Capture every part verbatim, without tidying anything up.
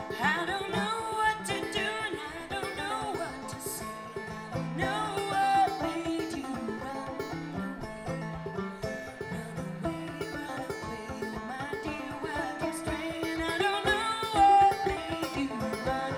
I don't know what to do and I don't know what to say. I don't know what made you run away. Run away, run away, oh my dear, wild goose train. I don't know what made you run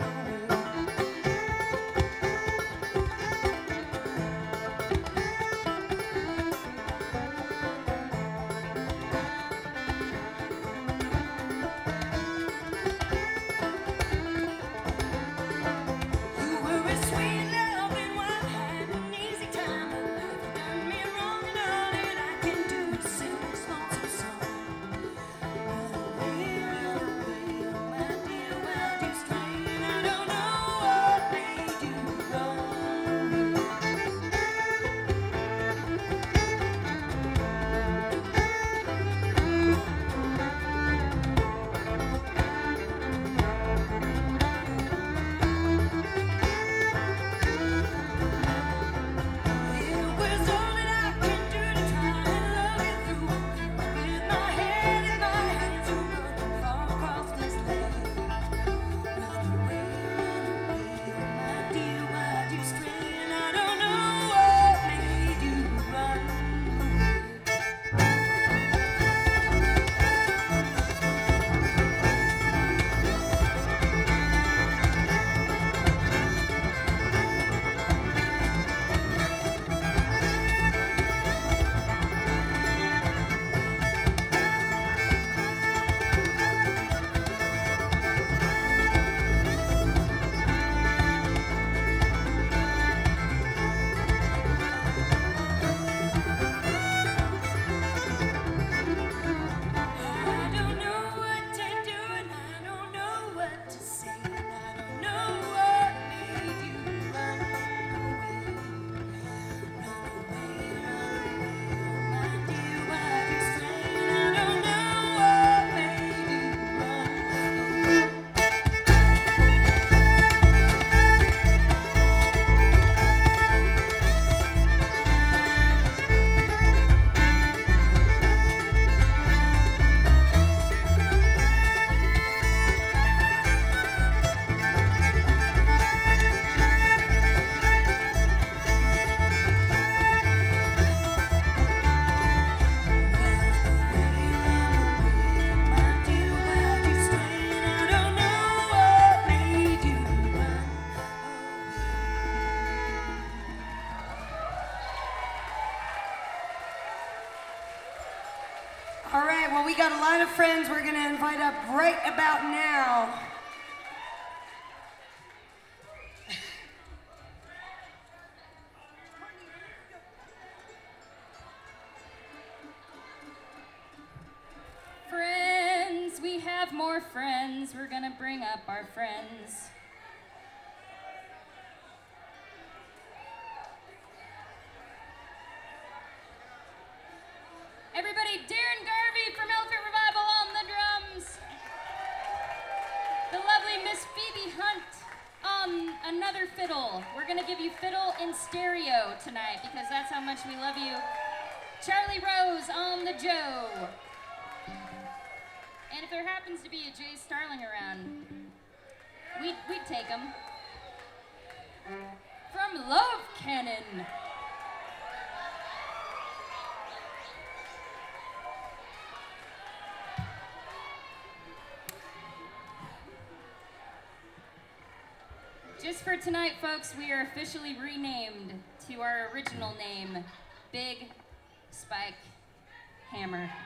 All right, well, we got a lot of friends we're going to invite up right about now. Friends, we have more friends. We're going to bring up our friends. Everybody, Darren Garvey from Elephant Revival on the drums. The lovely Miss Phoebe Hunt on another fiddle. We're gonna give you fiddle in stereo tonight because that's how much we love you. Charlie Rose on the Joe. And if there happens to be a Jay Starling around, we'd, we'd take him. From Love Cannon. Just for tonight, folks, we are officially renamed to our original name, Big Spike Hammer.